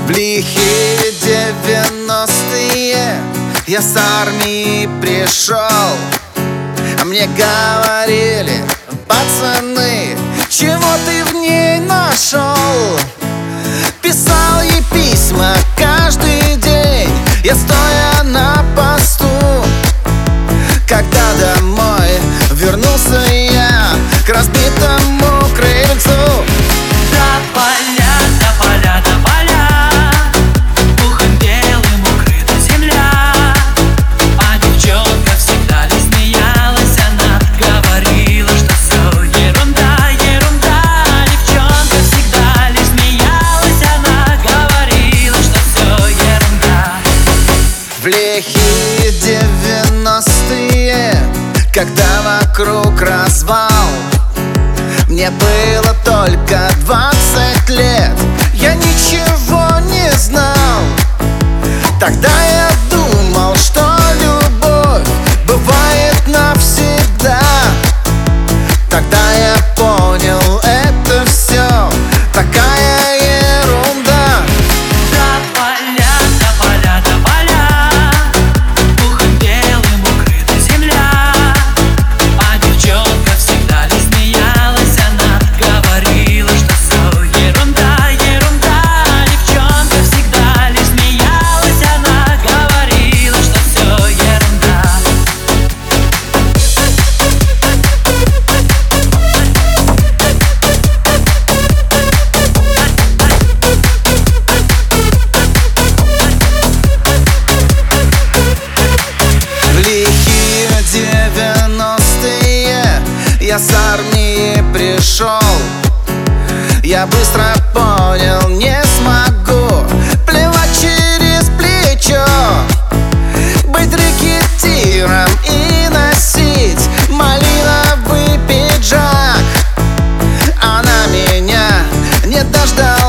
В лихие 90-е я с армии пришел. Мне говорили: пацаны, чего ты в ней нашел? Писал ей письма каждый день, я стоя на посту. Когда домой вернулся я к разбитому крыльцу. До поля, до поля, до поля, пухом белым укрыта земля. А девчонка всегда ли смеялась, она говорила, что все ерунда, ерунда. Девчонка всегда ли смеялась, она говорила, что все ерунда. В лихие 90-е, когда вокруг развал, мне было только 20 лет, я ничего не знал. Тогда я думал, что любовь бывает навсегда. Тогда я понял, это все такая ерунда. До поля, до поля, до поля, пухом белым укрыта земля. А девчонка всегда ли смеялась, она говорила, что все ерунда, ерунда. Девчонка всегда ли смеялась, она говорила, что все ерунда. В лихие 90-е я с армии пришел. Я быстро понял, не смогу плевать через плечо, быть рэкетиром и носить малиновый пиджак. Она меня не дождалась.